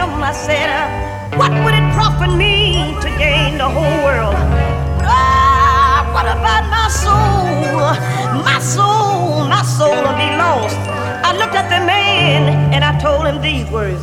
him, I said, what would it profit me to gain the whole world? Ah, what about my soul? My soul, my soul will be lost. I looked at the man and I told him these words.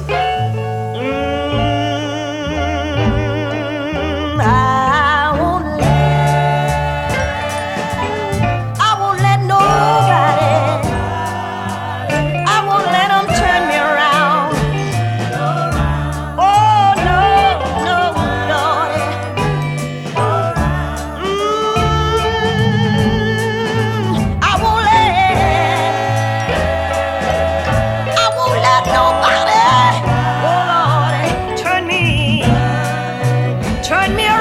Turn me